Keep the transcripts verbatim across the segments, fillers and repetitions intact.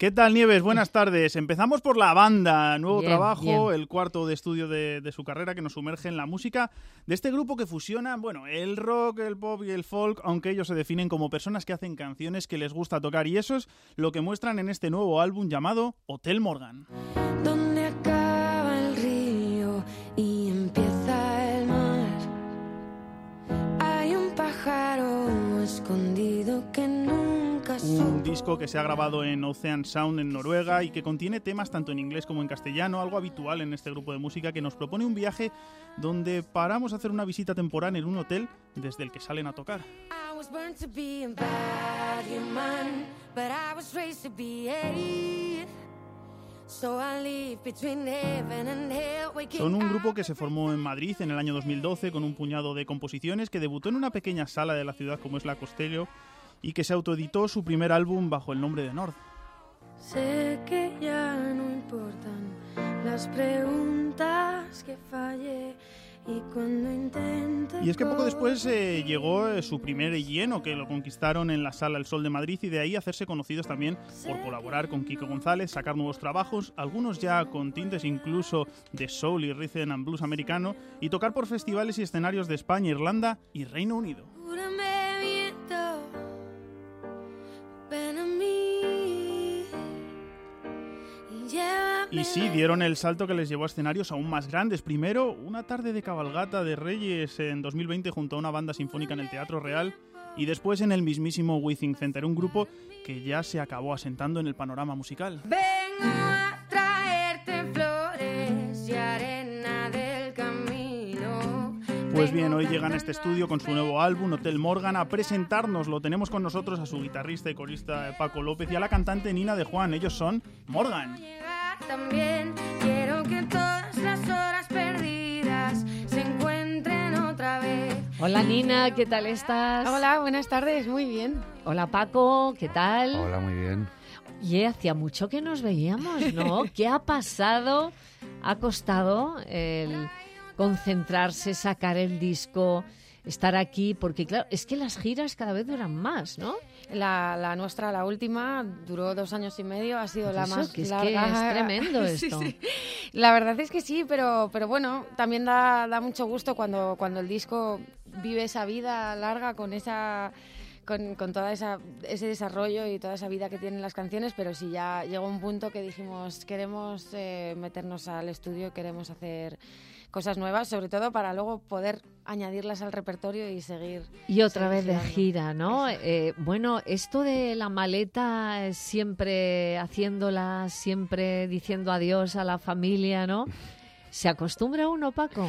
¿Qué tal, Nieves? Buenas tardes. Empezamos por la banda, nuevo Bien, trabajo, bien. el cuarto de estudio de, de su carrera que nos sumerge en la música de este grupo que fusiona, bueno, el rock, el pop y el folk, aunque ellos se definen como personas que hacen canciones que les gusta tocar, y eso es lo que muestran en este nuevo álbum llamado Hotel Morgan. Donde acaba el río y empieza el mar, hay un pájaro escondido que nunca Un disco que se ha grabado en Ocean Sound en Noruega y que contiene temas tanto en inglés como en castellano, algo habitual en este grupo de música, que nos propone un viaje donde paramos a hacer una visita temporal en un hotel desde el que salen a tocar. I was born to be a bad human, but I was raised to be a... So I live between heaven and hell, waking Son un grupo up- que se formó en Madrid en el año dos mil doce con un puñado de composiciones, que debutó en una pequeña sala de la ciudad como es la Costello y que se autoeditó su primer álbum bajo el nombre de Nord. Sé que ya no importan las preguntas que fallé y cuando intente... Y es que poco después eh, llegó eh, su primer lleno, que lo conquistaron en la Sala El Sol de Madrid, y de ahí hacerse conocidos también por colaborar con Kiko González, sacar nuevos trabajos, algunos ya con tintes incluso de soul y rhythm and blues americano, y tocar por festivales y escenarios de España, Irlanda y Reino Unido. Júrame viento, ven a mí y llévame. Y sí, dieron el salto que les llevó a escenarios aún más grandes. Primero, una tarde de cabalgata de Reyes en dos mil veinte junto a una banda sinfónica en el Teatro Real, y después en el mismísimo Withing Center, un grupo que ya se acabó asentando en el panorama musical. Vengo a traerte flores y arena del camino. Pues bien, hoy llegan a este estudio con su nuevo álbum, Hotel Morgan, a presentárnoslo. Tenemos con nosotros a su guitarrista y corista Paco López y a la cantante Nina de Juan. Ellos son Morgan. También quiero que todas las horas perdidas se encuentren otra vez. Hola Nina, ¿qué tal estás? Hola, buenas tardes, muy bien. Hola Paco, ¿qué tal? Hola, muy bien. Y hacía mucho que nos veíamos, ¿no? ¿Qué ha pasado? ¿Ha costado el concentrarse, sacar el disco, estar aquí? Porque claro, es que las giras cada vez duran más, ¿no? La, la nuestra, la última, duró dos años y medio, ha sido la Eso, más que es larga. que es tremendo Sí, esto. sí. La verdad es que sí, pero, pero bueno, también da, da mucho gusto cuando, cuando el disco vive esa vida larga con esa... Con, con todo ese desarrollo y toda esa vida que tienen las canciones, pero sí ya llegó un punto que dijimos queremos eh, meternos al estudio, queremos hacer cosas nuevas, sobre todo para luego poder añadirlas al repertorio y seguir. Y otra seguir vez de girando. gira, ¿no? Eh, bueno, esto de la maleta, eh, siempre haciéndola, siempre diciendo adiós a la familia, ¿no? ¿Se acostumbra uno, Paco?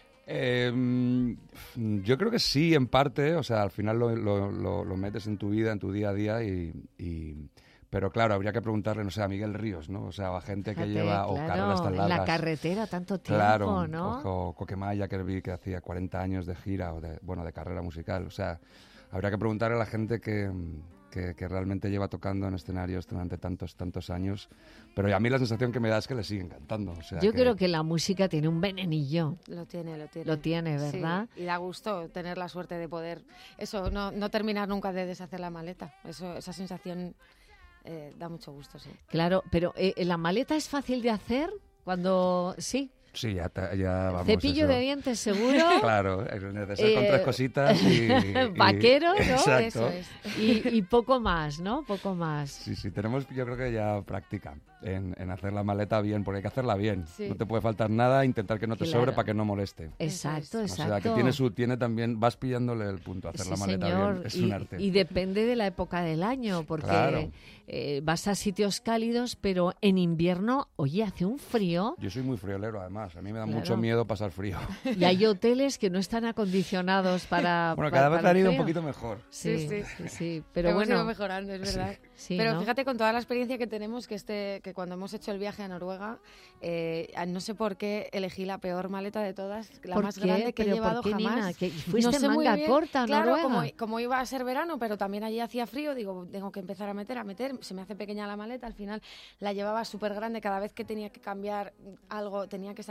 Eh, yo creo que sí, en parte. O sea, al final lo, lo, lo, lo metes en tu vida, en tu día a día y... y... Pero claro, habría que preguntarle, no sé, a Miguel Ríos, ¿no? O sea, a gente Fíjate, que lleva o claro, carreras tan en largas. la carretera tanto tiempo, Claro, ¿no? o, o Coquemaya, que vi que hacía cuarenta años de gira o de, bueno, de carrera musical. O sea, habría que preguntarle a la gente que, que, que realmente lleva tocando en escenarios durante tantos, tantos años. Pero a mí la sensación que me da es que le siguen cantando. O sea, Yo que... creo que la música tiene un venenillo. Lo tiene, lo tiene. Lo tiene, ¿verdad? Sí, y da gusto tener la suerte de poder, eso, no, no terminar nunca de deshacer la maleta. Eso, esa sensación eh, da mucho gusto, sí. Claro, pero eh, ¿la maleta es fácil de hacer? Cuando sí. Sí, ya, ta- ya vamos. Cepillo eso. de dientes, seguro. Claro, es necesario con Eh, tres cositas y... y- vaquero, ¿no? Exacto. Eso es. Y, y poco más, ¿no? Poco más. Sí, sí, tenemos yo creo que ya práctica en, en hacer la maleta bien, porque hay que hacerla bien. Sí. No te puede faltar nada, intentar que no te Claro. sobre para que no moleste. Exacto, Eso es. exacto. O sea, que tiene su tiene también, vas pillándole el punto, hacer Sí, la maleta señor. bien, es y, un arte. y depende de la época del año, porque Claro. eh, vas a sitios cálidos, pero en invierno, oye, hace un frío Yo soy muy friolero además, a mí me da Claro. mucho miedo pasar frío. y hay hoteles que no están acondicionados para... Bueno, pa- cada vez para han el ido un frío. poquito mejor. Sí, Sí, sí, sí. sí, pero Hemos ido bueno, mejorando, es verdad. sí, Pero ¿no? fíjate, con toda la experiencia que tenemos, que este que cuando hemos hecho el viaje a Noruega, eh, no sé por qué elegí la peor maleta de todas, la ¿Por más qué? grande que he ¿Pero llevado por qué, jamás. Nina? ¿Que fuiste no sé muy manga bien. corta a Claro, Noruega? como, como iba a ser verano, pero también allí hacía frío, digo, tengo que empezar a meter, a meter, se me hace pequeña la maleta, al final la llevaba súper grande, cada vez que tenía que cambiar algo tenía que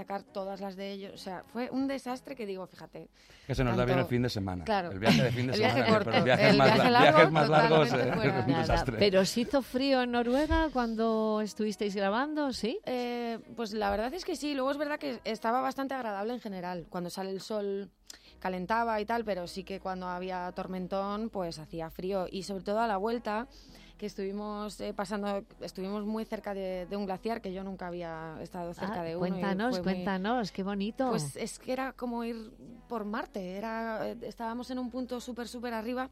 sacar todas las de ellos. O sea, fue un desastre que digo, fíjate. Que se nos tanto... da bien el fin de semana. Claro. El viaje de fin de el semana. viaje corto, pero el viaje el más, viaje la... largo, viajes más largos totalmente eh, fuera. es un Nada, desastre. pero ¿se hizo frío en Noruega cuando estuvisteis grabando, sí? Eh, pues la verdad es que sí. Luego es verdad que estaba bastante agradable en general. Cuando sale el sol calentaba y tal, pero sí que cuando había tormentón pues hacía frío. Y sobre todo a la vuelta, que estuvimos eh, pasando, estuvimos muy cerca de, de un glaciar, que yo nunca había estado cerca Ah, de uno. cuéntanos, y fue muy- cuéntanos, qué bonito. Pues es que era como ir por Marte. Era, eh, estábamos en un punto súper, súper arriba.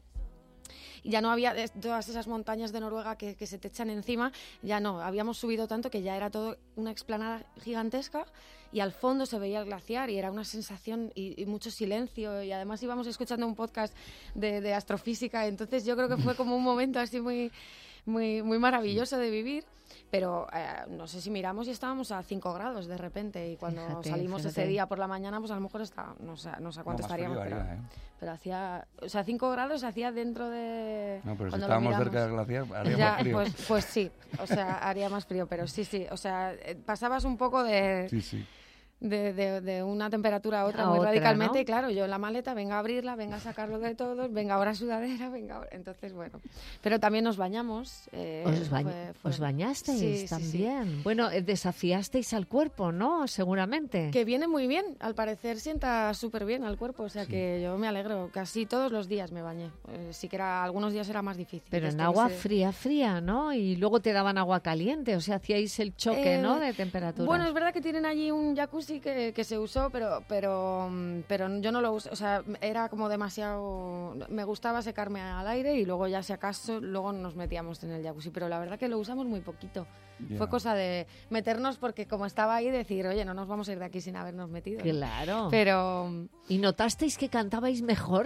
Y ya no había eh, todas esas montañas de Noruega que, que se te echan encima, ya no, habíamos subido tanto que ya era todo una explanada gigantesca y al fondo se veía el glaciar y era una sensación y, y mucho silencio y además íbamos escuchando un podcast de, de astrofísica, entonces yo creo que fue como un momento así muy, muy, muy maravilloso de vivir. Pero eh, no sé si miramos y estábamos a cinco grados de repente y cuando Fíjate, salimos fíjate. ese día por la mañana pues a lo mejor está, no sé, no sé a cuánto No, más estaríamos, frío pero, haría, ¿eh? pero hacía, o sea, cinco grados hacía dentro de... No, pero si cuando lo estábamos miramos. cerca del glaciar, haría Ya, más frío. Pues, pues sí, o sea, haría más frío, pero sí, sí, o sea, eh, pasabas un poco de, Sí, sí. de, de, de una temperatura a otra A muy otra, radicalmente, ¿no? y claro, yo en la maleta, venga a abrirla, venga a sacarlo de todos, venga ahora sudadera, venga ahora... Entonces, bueno, pero también nos bañamos. Eh, ¿Os, ba- fue- fue- os bañasteis Sí, sí, sí. también? Bueno, eh, desafiasteis al cuerpo, ¿no? Seguramente. Que viene muy bien, al parecer sienta súper bien al cuerpo, o sea que yo me alegro, casi todos los días me bañé, eh, sí que era, algunos días era más difícil. Pero en Esto agua que se- fría, fría, ¿no? Y luego te daban agua caliente, o sea, hacíais el choque, Eh, ¿no? De temperatura. Bueno, es verdad que tienen allí un jacuzzi que, que se usó, pero, pero, mm, pero yo no lo usé, o sea, era como demasiado... Me gustaba secarme al aire y luego ya si acaso, luego nos metíamos en el jacuzzi, pero la verdad que lo usamos muy poquito. Ya. Fue cosa de meternos porque como estaba ahí, decir, oye, no nos vamos a ir de aquí sin habernos metido. ¿no? Claro. Pero... ¿Y notasteis que cantabais mejor?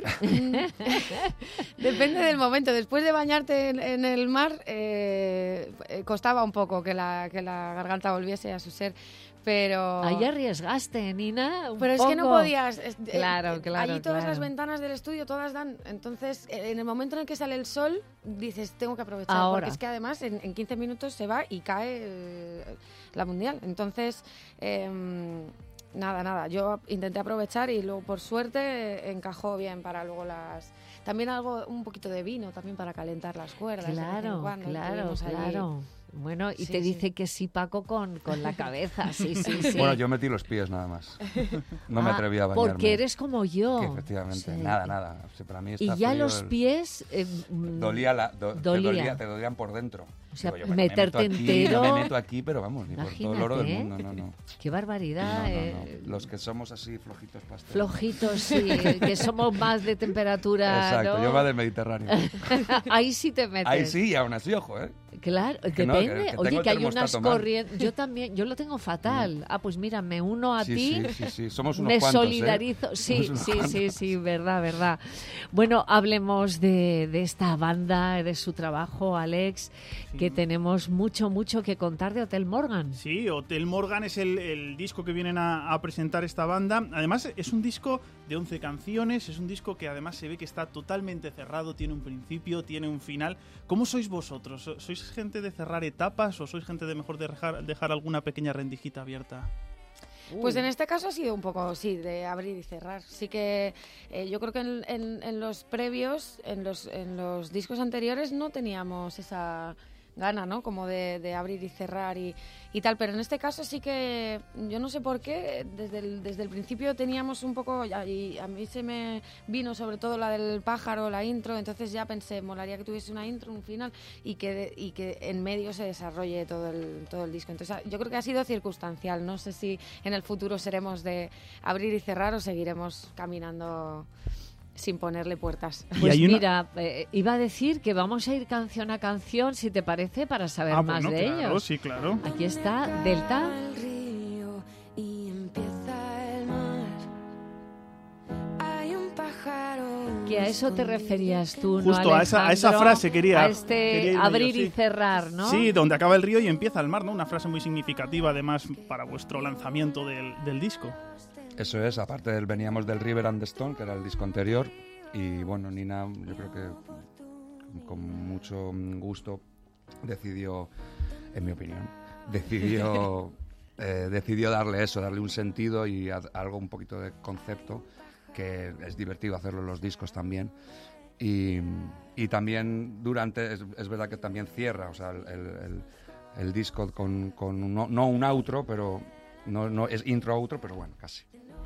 Depende del momento. Después de bañarte en, en el mar, eh, eh, costaba un poco que la, que la garganta volviese a su ser, pero... Ahí arriesgaste, Nina, un Pero es que no poco. podías. es- eh, Claro, eh, claro, Allí todas claro. las ventanas del estudio, todas dan. Entonces, eh, en el momento en el que sale el sol, dices, tengo que aprovechar. Ahora. Porque es que además en, en quince minutos se va y cae eh, la mundial. Entonces, em, nada, nada. Yo intenté aprovechar y luego, por suerte, eh, encajó bien para luego las... También algo, un poquito de vino también para calentar las cuerdas. de vez en Claro, cuando. claro, Tuvimos allí- claro. Bueno, y Sí, te sí. dice que sí, Paco, con, con la cabeza. Sí, sí, sí. Bueno, yo metí los pies nada más. No me Ah, atreví a bañarme. Porque eres como yo. Que efectivamente, Sí. nada, nada. O sea, para mí está Y ya frío los el- pies... eh, mm, Dolía la, do- dolía. Te, dolía, te dolían por dentro. O sea, Digo yo, bueno, meterte me meto aquí, entero- No me meto aquí, pero vamos, ni por todo el oro del Imagínate, mundo, no, no. Qué barbaridad. No, no, eh, no. Los que somos así flojitos pastel. Flojitos, sí, que somos más de temperatura. Exacto, ¿no? yo va del Mediterráneo. Ahí sí te metes. Ahí sí, y aún así, ojo, ¿eh? Claro, Que no, depende. que- que Oye, tengo que el hay unas termostato mal. corrientes. Yo también, yo lo tengo fatal. Ah, pues mira, me uno a Sí, ti. sí, sí, sí. Somos unos Me cuantos, ¿eh? solidarizo. Sí, Somos unos sí, sí, cuantos. sí, verdad, verdad. Bueno, hablemos de, de esta banda, de su trabajo, Alex, que tenemos mucho, mucho que contar de Hotel Morgan. Sí, Hotel Morgan es el, el disco que vienen a, a presentar esta banda. Además, es un disco de once canciones, es un disco que además se ve que está totalmente cerrado, tiene un principio, tiene un final. ¿Cómo sois vosotros? ¿So- ¿Sois gente de cerrar etapas o sois gente de mejor dejar, dejar alguna pequeña rendijita abierta? Pues en este caso ha sido un poco, sí, de abrir y cerrar. Sí que eh, yo creo que en, en- en los previos, en los, en los discos anteriores no teníamos esa gana, ¿no? Como de, de abrir y cerrar y, y tal. Pero en este caso sí que, yo no sé por qué, desde el, desde el principio teníamos un poco, ya- y a mí se me vino sobre todo la del pájaro, la intro, entonces ya pensé, molaría que tuviese una intro, un final y que, de- y que en medio se desarrolle todo el, todo el disco. Entonces yo creo que ha sido circunstancial. No sé si en el futuro seremos de abrir y cerrar o seguiremos caminando sin ponerle puertas. Y Pues hay una- mira, eh, iba a decir que vamos a ir canción a canción, si te parece, para saber Ah, más bueno, de claro, ellos. sí, claro. Aquí está Delta. El río y empieza el mar. Hay un pájaro. Que a eso te referías tú, ¿no, Justo a esa- a esa Alejandro? frase quería- A este quería irme abrir yo, y sí. cerrar, ¿no? Sí, donde acaba el río y empieza el mar, ¿no? Una frase muy significativa, además, para vuestro lanzamiento del, del disco. Eso es, aparte del veníamos del River and the Stone, que era el disco anterior, y bueno, Nina, yo creo que con mucho gusto decidió, en mi opinión, decidió eh, decidió darle eso, darle un sentido y a, algo un poquito de concepto, que es divertido hacerlo en los discos también. Y, y también durante, es, es verdad que también cierra, o sea, el, el, el disco con, con un, no, no un outro, pero no, no es intro-outro, pero bueno, casi.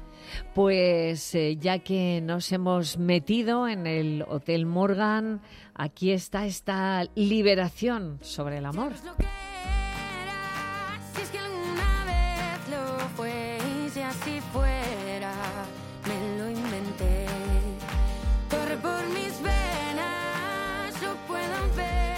Pues eh, ya que nos hemos metido en el Hotel Morgan, aquí está esta liberación sobre el amor. Lo que era, si es que alguna vez lo fue, y si así fuera, me lo inventé. Corre por mis venas, lo puedo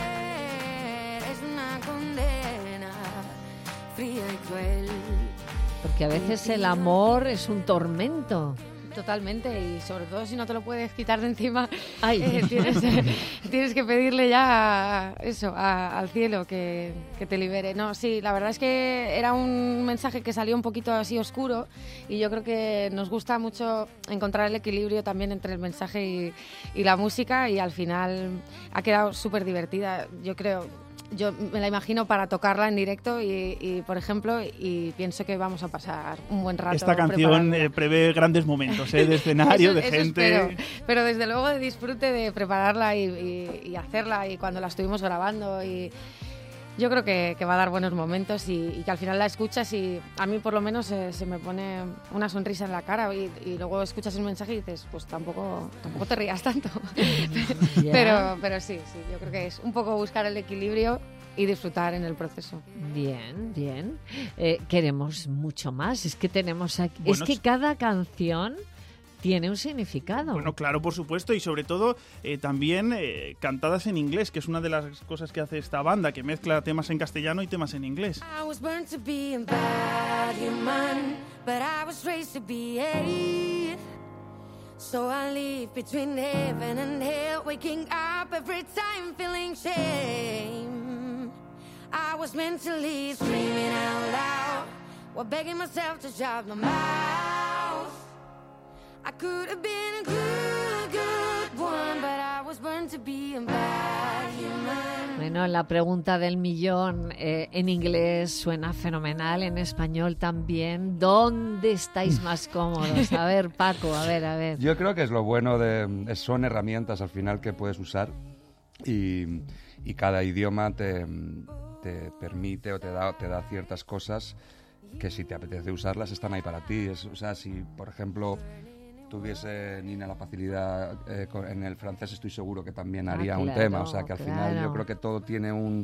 ver, es una condena fría y cruel. Porque a veces el amor es un tormento. Totalmente, y sobre todo si no te lo puedes quitar de encima, Ay. eh, tienes, eh, tienes que pedirle ya eso, a, al cielo que, que te libere. No, sí, la verdad es que era un mensaje que salió un poquito así oscuro y yo creo que nos gusta mucho encontrar el equilibrio también entre el mensaje y, y la música, y al final ha quedado súper divertida, yo creo. Yo me la imagino para tocarla en directo y, y, por ejemplo, y pienso que vamos a pasar un buen rato. Esta canción eh, prevé grandes momentos, ¿eh? De escenario, eso, de eso gente... Espero. Pero desde luego de disfrute de prepararla y, y, y hacerla, y cuando la estuvimos grabando, y yo creo que, que va a dar buenos momentos y, y que al final la escuchas y a mí por lo menos eh, se me pone una sonrisa en la cara y, y luego escuchas el mensaje y dices, pues tampoco, tampoco te rías tanto. Yeah. pero, pero sí, sí, yo creo que es un poco buscar el equilibrio y disfrutar en el proceso. Bien, bien. Eh, queremos mucho más. Es que tenemos aquí... Bueno, es que cada canción tiene un significado. Bueno, claro, por supuesto, y sobre todo eh, también eh, cantadas en inglés, que es una de las cosas que hace esta banda, que mezcla temas en castellano y temas en inglés. I was born to be a bad human, but I was raised to be a. So I live between heaven and hell, waking up every time feeling shame. I was meant to live screaming out loud, while begging myself to shut my mouth. I could have been a good, good one, but I was born to be a bad human. Bueno, la pregunta del millón eh, en inglés suena fenomenal, en español también. ¿Dónde estáis más cómodos? A ver, Paco, a ver, a ver. Yo creo que es lo bueno de... es- son herramientas al final que puedes usar y, y cada idioma te, te permite o te da, te da ciertas cosas que si te apetece usarlas están ahí para ti. Es, o sea, si por ejemplo tuviese Nina la facilidad eh, con- en el francés, estoy seguro que también Ah, haría un claro, tema. O sea, que al final claro. yo creo que todo tiene un...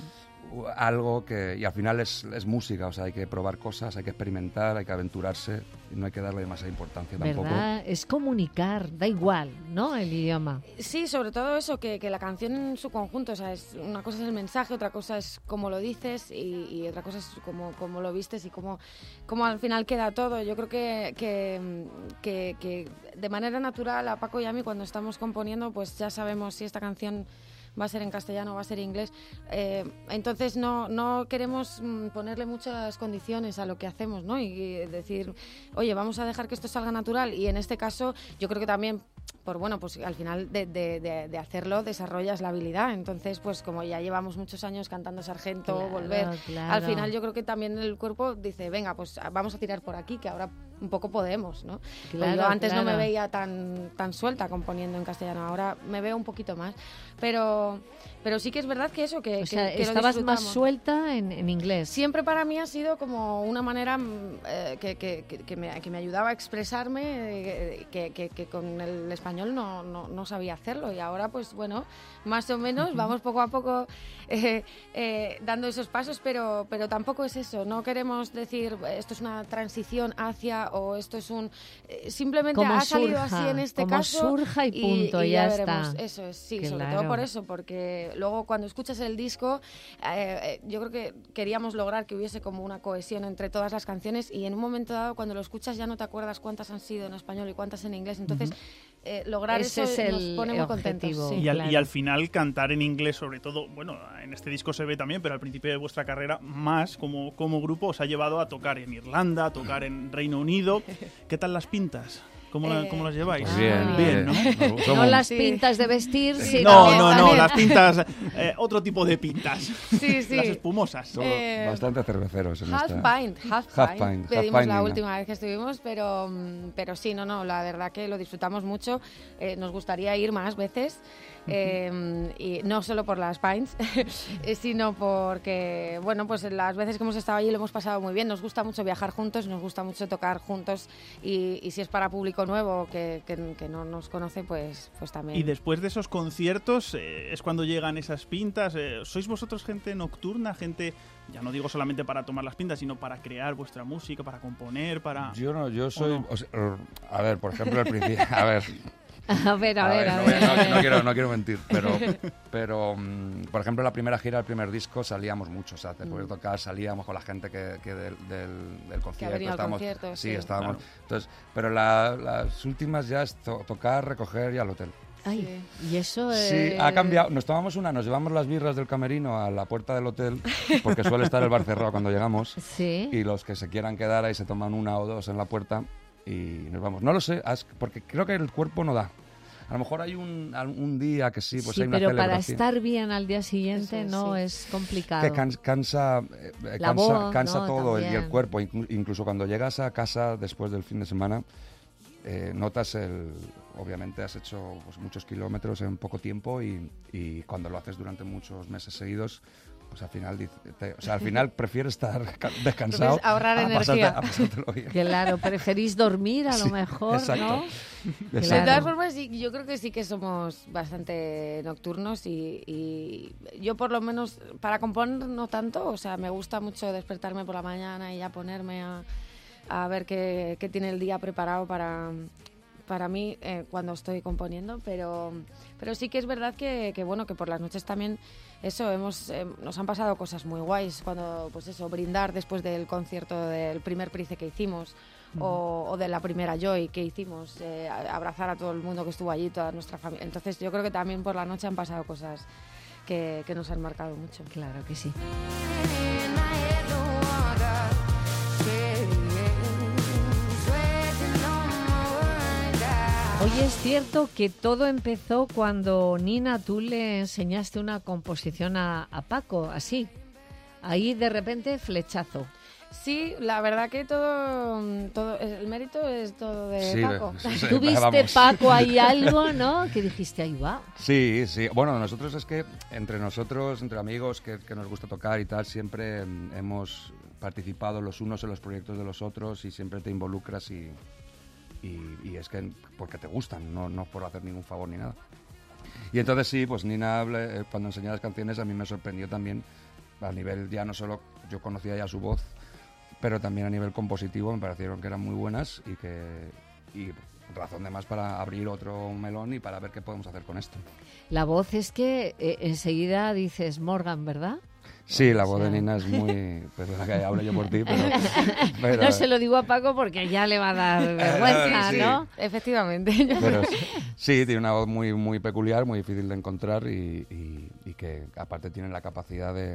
u- algo que... y al final es, es música, o sea, hay que probar cosas, hay que experimentar, hay que aventurarse y no hay que darle demasiada importancia tampoco. ¿Verdad? Es comunicar, da igual, ¿no? El idioma. Sí, sobre todo eso, que, que la canción en su conjunto, o sea, es, una cosa es el mensaje, otra cosa es cómo lo dices y, y otra cosa es cómo, cómo lo vistes y cómo, cómo al final queda todo. Yo creo que, que, que, que de manera natural a Paco y a mí cuando estamos componiendo pues ya sabemos si esta canción va a ser en castellano o va a ser en inglés. Eh, entonces no, no queremos mm, ponerle muchas condiciones a lo que hacemos, ¿no? Y, y decir, oye, vamos a dejar que esto salga natural. Y en este caso yo creo que también, por bueno, pues al final de, de, de, de hacerlo desarrollas la habilidad. Entonces, pues como ya llevamos muchos años cantando Sargento, Claro, Volver, claro. al final yo creo que también el cuerpo dice, venga, pues vamos a tirar por aquí, que ahora un poco podemos, ¿no? Pues Claro, yo antes no me claro. veía tan, tan suelta componiendo en castellano, ahora me veo un poquito más. Pero, pero sí que es verdad que eso, que, O sea, que- que lo estabas más disfrutamos. suelta en, en inglés. Siempre para mí ha sido como una manera mm, eh, que, que, que, que me, que me ayudaba a expresarme, eh, que, que, que con el español no, no, no sabía hacerlo. Y ahora, pues bueno, más o menos vamos poco a poco eh, eh, dando esos pasos, pero, pero tampoco es eso. No queremos decir esto es una transición hacia o esto es un... eh, simplemente Como ha salido surja, así en este como caso. surja y punto, y ya veremos. está. Eso es, sí, Claro. sobre todo por eso, porque luego cuando escuchas el disco, eh, eh, yo creo que queríamos lograr que hubiese como una cohesión entre todas las canciones y en un momento dado cuando lo escuchas ya no te acuerdas cuántas han sido en español y cuántas en inglés, entonces eh, lograr Ese eso es el nos pone muy contentos. objetivo. sí. Y al, claro. y al final cantar en inglés, sobre todo, bueno, en este disco se ve también, pero al principio de vuestra carrera, más como, como grupo, os ha llevado a tocar en Irlanda, a tocar en Reino Unido. ¿Qué tal las pintas? ¿Cómo, la- Eh, cómo las lleváis? Pues bien, bien, ¿no? Nos- No somos- las Sí. pintas de vestir, sino... No, también, no, no, también. las pintas, eh, otro tipo de pintas. Sí, sí. Las espumosas. somos Eh, bastante cerveceros en Half esta... pint, half, Half pint. pint, half Pedimos pint, la Nina. última vez que estuvimos, pero, mm, pero sí, no, no, la verdad que lo disfrutamos mucho. Eh, nos gustaría ir más veces. Eh, y no solo por las pints, eh, sino porque, bueno, pues las veces que hemos estado allí lo hemos pasado muy bien. Nos gusta mucho viajar juntos, nos gusta mucho tocar juntos y, y si es para público nuevo que, que- que no nos conoce, pues, pues también. Y después de esos conciertos eh, es cuando llegan esas pintas. eh, ¿Sois vosotros gente nocturna? Gente, ya no digo solamente para tomar las pintas, sino para crear vuestra música, para componer, para... Yo no, yo soy... no? o sea, a ver, por ejemplo, al principio... A ver... A ver, a ver, a no, ver. no- a ver. no quiero, no quiero mentir, pero, pero mm, por ejemplo, la primera gira, el primer disco, salíamos mucho. O sea, después de tocar salíamos con la gente que, que del, del, del concierto. venido al estábamos, concierto, sí, sí. estábamos. Claro. Entonces, pero la- las últimas ya es to- tocar, recoger y al hotel. Ay, y eso Sí, es... ha cambiado. Nos tomamos una, nos llevamos las birras del camerino a la puerta del hotel, porque suele estar el bar cerrado cuando llegamos. Sí. Y los que se quieran quedar ahí se toman una o dos en la puerta y nos vamos. No lo sé, as- porque creo que el cuerpo no da. A lo mejor hay un, un día que sí, pues Sí, hay una pero para celebración. estar bien al día siguiente Eso, no sí. es complicado. Que can- cansa, eh, eh, La cansa, voz, cansa ¿no? todo el- y el También. cuerpo. Inclu- incluso cuando llegas a casa después del fin de semana, eh, notas el... Obviamente has hecho pues, muchos kilómetros en poco tiempo y, y cuando lo haces durante muchos meses seguidos, pues al final, dice- te- o sea, al final prefieres estar ca- descansado Prefieres ahorrar a energía. pasarte- a pasártelo bien. Claro, preferís dormir a lo Sí, mejor, exacto. ¿no? De Claro. todas formas, sí, yo creo que sí que somos bastante nocturnos y, y yo por lo menos para componer no tanto, o sea, me gusta mucho despertarme por la mañana y ya ponerme a, a ver qué, qué tiene el día preparado para, para mí eh, cuando estoy componiendo, pero, pero sí que es verdad que, que, bueno, que por las noches también eso, hemos, eh, nos han pasado cosas muy guays cuando, pues eso, brindar después del concierto del primer Price que hicimos o, o de la primera Joy que hicimos, eh, a- abrazar a todo el mundo que estuvo allí, toda nuestra familia. Entonces yo creo que también por la noche han pasado cosas que, que nos han marcado mucho. Claro que sí. In my head, the water, sweating, sweating on my words out. Hoy es cierto que todo empezó cuando, Nina, tú le enseñaste una composición a, a Paco, así. Ahí de repente flechazo. Sí, la verdad que todo, todo el mérito es todo de Sí, Paco. sí, sí, ¿Tú viste, vamos. Paco, ahí algo, no? Que dijiste, ahí va. Sí, sí. Bueno, nosotros es que entre nosotros, entre amigos que, que nos gusta tocar y tal, siempre mm, hemos participado los unos en los proyectos de los otros y siempre te involucras y, y, y es que porque te gustan, no, no por hacer ningún favor ni nada. Y entonces sí, pues Nina, eh, cuando enseñaba las canciones, a mí me sorprendió también, a nivel ya no solo, yo conocía ya su voz, pero también a nivel compositivo me parecieron que eran muy buenas y que y razón de más para abrir otro melón y para ver qué podemos hacer con esto. La voz es que eh, enseguida dices Morgan, ¿verdad? Sí, la O voz de sea- Nina es muy... Perdona que hable yo por ti, pero... pero- No se lo digo a Paco porque ya le va a dar vergüenza, sí. ¿no? Efectivamente. pero sí, sí, tiene una voz muy, muy peculiar, muy difícil de encontrar y, y- y que aparte tiene la capacidad de,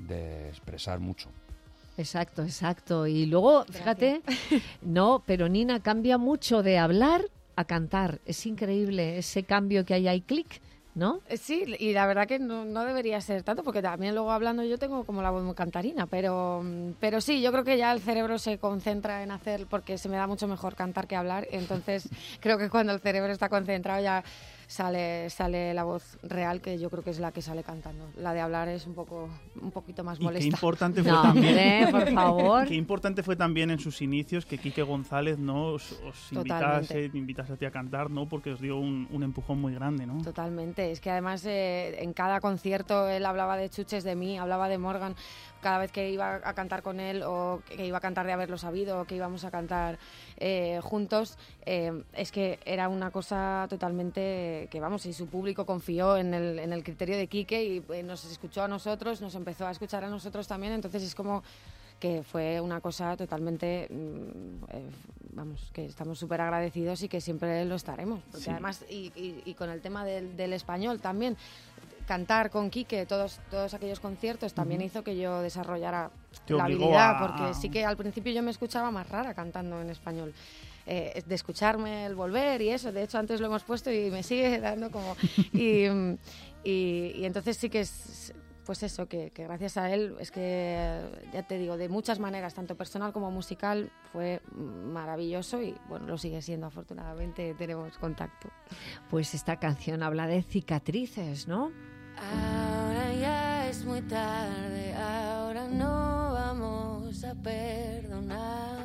de expresar mucho. Exacto, exacto. Y luego, fíjate, no, pero Nina cambia mucho de hablar a cantar. Es increíble ese cambio que hay ahí, clic, ¿no? Sí, y la verdad que no, no debería ser tanto, porque también luego hablando yo tengo como la voz muy cantarina, pero, pero sí, yo creo que ya el cerebro se concentra en hacer, porque se me da mucho mejor cantar que hablar, entonces creo que cuando el cerebro está concentrado ya sale, sale la voz real, que yo creo que es la que sale cantando. La de hablar es un poco un poquito más Y qué molesta. importante fue No, también... hombre, por favor. Qué importante fue también en sus inicios que Quique González no os, os invitase, Totalmente. te invitase a ti a cantar, ¿no? Porque os dio un, un empujón muy grande, ¿no? Totalmente, es que además eh, en cada concierto él hablaba de Chuches, de mí, hablaba de Morgan, cada vez que iba a cantar con él o que iba a cantar de haberlo sabido o que íbamos a cantar eh, juntos, eh, es que era una cosa totalmente que, vamos, y su público confió en el, en el criterio de Quique y eh, nos escuchó a nosotros, nos empezó a escuchar a nosotros también, entonces es como que fue una cosa totalmente, mm, eh, vamos, que estamos súper agradecidos y que siempre lo estaremos. Porque Sí. además, y, y- y con el tema del, del español también, cantar con Quique todos, todos aquellos conciertos también hizo que yo desarrollara Te la obligó habilidad, a- porque sí que al principio yo me escuchaba más rara cantando en español. eh, de escucharme el volver y eso. De hecho, antes lo hemos puesto y me sigue dando como... Y, y, y entonces sí que es... Pues eso, que, que gracias a él, es que, ya te digo, de muchas maneras, tanto personal como musical, fue maravilloso y, bueno, lo sigue siendo, afortunadamente, tenemos contacto. Pues esta canción habla de cicatrices, ¿no? Ahora ya es muy tarde, ahora no vamos a perdonar.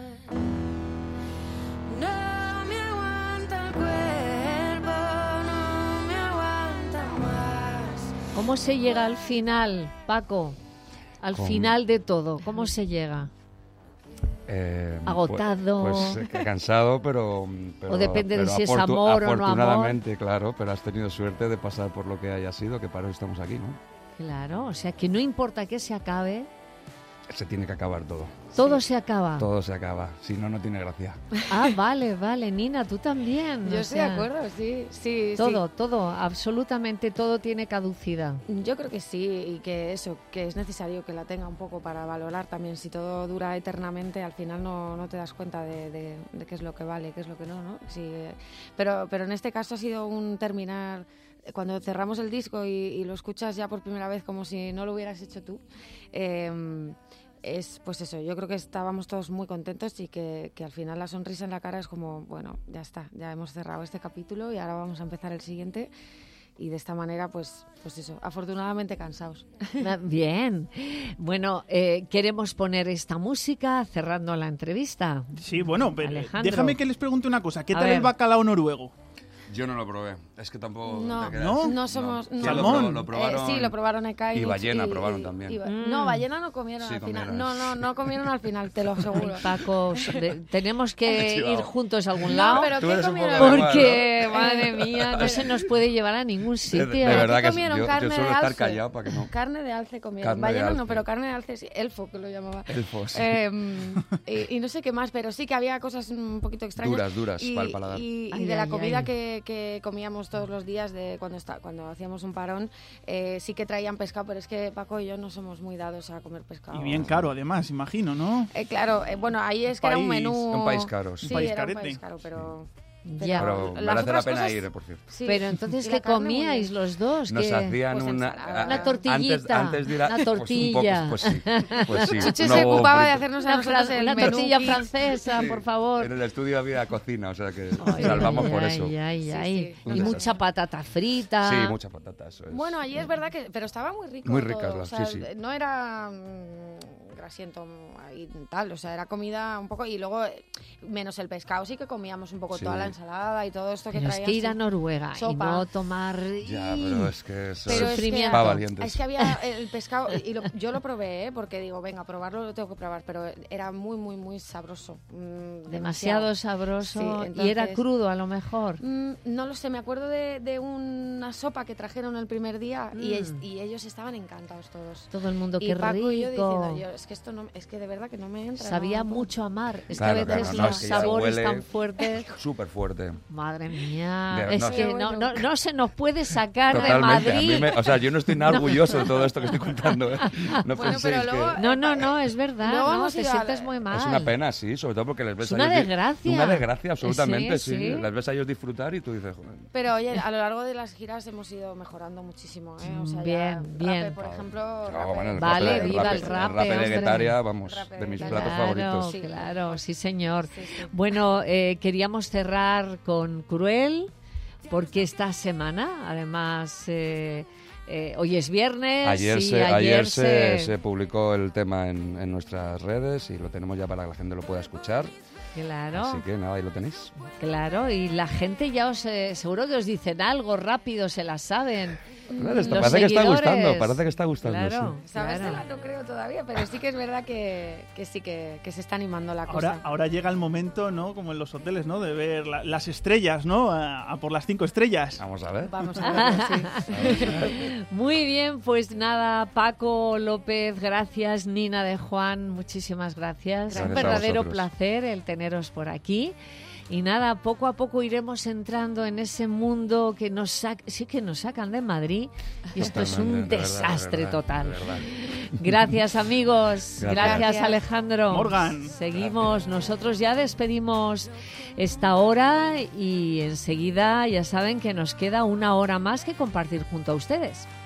No me aguanta el cuerpo, no me aguanta más. ¿Cómo se llega al final, Paco? Al Con- final de todo, ¿cómo se llega? Eh, Agotado. Pues, pues, eh, cansado, pero, pero O depende de pero si es afortu- amor o no amor. Afortunadamente, claro, pero has tenido suerte de pasar por lo que haya sido, que para eso estamos aquí, ¿no? Claro, o sea que no importa que se acabe, Se tiene que acabar todo. todo se acaba. Todo se acaba. Si no, no tiene gracia. Ah, vale, vale, Nina, tú también. Yo o estoy de sea, acuerdo, sí, sí. Todo, todo, absolutamente todo tiene caducidad. Sí. Yo creo que sí, y que eso, que es necesario que la tenga un poco para valorar también. Si todo dura eternamente, al final no, no te das cuenta de, de, de qué es lo que vale, qué es lo que no, ¿no? Sí, eh, pero, pero en este caso ha sido un terminar... Cuando cerramos el disco y, y lo escuchas ya por primera vez como si no lo hubieras hecho tú, eh, es pues eso, yo creo que estábamos todos muy contentos y que, que al final la sonrisa en la cara es como, bueno, ya está, ya hemos cerrado este capítulo y ahora vamos a empezar el siguiente y de esta manera pues, pues eso, afortunadamente cansados. Ah, bien. Bueno, eh, queremos poner esta música cerrando la entrevista. Sí, bueno, pero Alejandro. déjame que les pregunte una cosa. ¿Qué A tal ver. el bacalao noruego? Yo no lo probé. Es que tampoco... No, te creas. ¿No? no somos... Sí, no. lo Salmón. pro- Lo, probaron... Eh, sí, lo probaron Eka y, y ballena y- probaron y- también. y ba- Mm. No, ballena no comieron Sí, al final. comieron. No, no, no comieron al final, te lo aseguro. Ay, Paco, de- tenemos que Chivao. ir juntos a algún No, lado. pero Tú ¿qué eres un comieron? poco de Porque, madre mía, no se nos puede llevar a ningún De, sitio. de verdad ¿Qué que comieron? yo, Carne yo suelo de estar alce. callado para que no... Carne de alce comieron. Carne de Ballena no, alce. pero carne de alce sí. Elfo, que lo llamaba. Elfos. sí. Eh, y, y no sé qué más, pero sí que había cosas un poquito extrañas. Duras, duras, y, para el paladar. Y, y Ay, de la ay, comida ay. Que, que comíamos todos los días de cuando está, cuando hacíamos un parón, eh, sí que traían pescado, pero es que Paco y yo no somos muy dados a comer pescado. Y bien caro, además, imagino, ¿no? Eh, claro, eh, bueno, ahí es que era un País, menú... un país caro, sí. Sí, Un país era un carete. país caro, pero... Ya. Pero las merece la otras pena cosas- ir, eh, por cierto. sí. Pero entonces, Y ¿qué la carne, muy comíais bien. los dos? Nos ¿Qué? hacían Pues una... ensalada. Una a- tortillita, Antes, antes de ir a... una pues un poco, tortilla. Pues, sí, pues sí. Chucho un se huevo ocupaba de frito. hacernos a Una, nosotros fran- el una menú tortilla kit. francesa, Sí. por favor. En el estudio había cocina, o sea que Ay, salvamos ay, por ay, eso. ay, ay, Sí, ay. sí. Y Un mucha desastre. patata frita. Sí, mucha patata, eso es. Bueno, allí es verdad que... Pero estaba muy rico Muy todo, ricas o las- sea, sí, sí. no era mm, grasiento y tal, o sea, era comida un poco... Y luego, eh, menos el pescado, sí que comíamos un poco Sí. toda la ensalada y todo esto que Pero es traían. que ir a sí. Noruega Sopa. y no tomar... Ya, pero es que eso Pero es es que, Sufrimiento. para valientes. es que había el pescado, y lo- yo lo probé, ¿eh? Porque digo, venga, probarlo lo tengo que probar, pero era muy, muy, muy sabroso. mm, Demasiado sabroso Sí, y era entonces- crudo a lo mejor. Mm, no lo sé, me acuerdo de, de una sopa que trajeron el primer día y, es- Mm. y ellos estaban encantados todos. Todo el mundo, Y qué Paco y yo diciendo, rico. yo, es que esto no, es que de verdad que no me entra. Sabía no, no. mucho a mar. Es Claro, que a claro, veces no, los es que ya sabores huele- tan fuertes... Súper fuerte. Madre mía, De- es no, que sí. no, no, no se nos puede sacar Totalmente. de A Madrid. mí me- o sea, yo no estoy nada orgulloso de todo esto que estoy contando. ¿eh? No Bueno, penséis pero que- luego- No, no, no, es verdad, Luego no, hemos te ido a- sientes muy mal. Es una pena, sí, sobre todo porque les ves Es a una ellos di- desgracia. Una desgracia, absolutamente, Sí, sí, sí. Les ves a ellos disfrutar y tú dices, joder, Pero oye, a lo largo de las giras hemos ido mejorando muchísimo, ¿eh? O sea, Bien, ya bien. Rape, por ejemplo... ah, Rape- bueno, el Vale, rape- viva rape- el rape, rape de hombre. Guetaria, vamos, Rape de mis de platos Claro, favoritos. Sí. claro, sí señor. Sí, sí. Bueno, eh, queríamos cerrar con Cruel, porque esta semana, además, eh, eh, hoy es viernes Ayer, y se, ayer, ayer se, se- se publicó el tema en, en nuestras redes y lo tenemos ya para que la gente lo pueda escuchar. Claro, Así que nada, ahí lo tenéis. claro, y la gente ya os, eh, seguro que os dicen algo rápido, se la saben. Claro, esto Los parece que está seguidores. gustando, parece que está gustando. Claro, sí. Sabérsela claro. no creo todavía, pero sí que es verdad que, que sí que, que se está animando la Ahora, cosa. ahora llega el momento, ¿no? Como en los hoteles, ¿no? De ver la- las estrellas, ¿no? A, a por las cinco estrellas. Vamos a ver. Vamos a verlo, sí. Muy bien, pues nada, Paco López, gracias, Nina de Juan, muchísimas gracias. Gracias Un a verdadero vosotros. placer el teneros por aquí. Y nada, poco a poco iremos entrando en ese mundo que nos sac- sí que nos sacan de Madrid y esto es un Totalmente, de verdad, de desastre verdad, total. de verdad. Gracias, amigos. Gracias. Gracias, Gracias. Alejandro. Morgan. Seguimos. Nosotros ya despedimos esta hora y enseguida ya saben que nos queda una hora más que compartir junto a ustedes.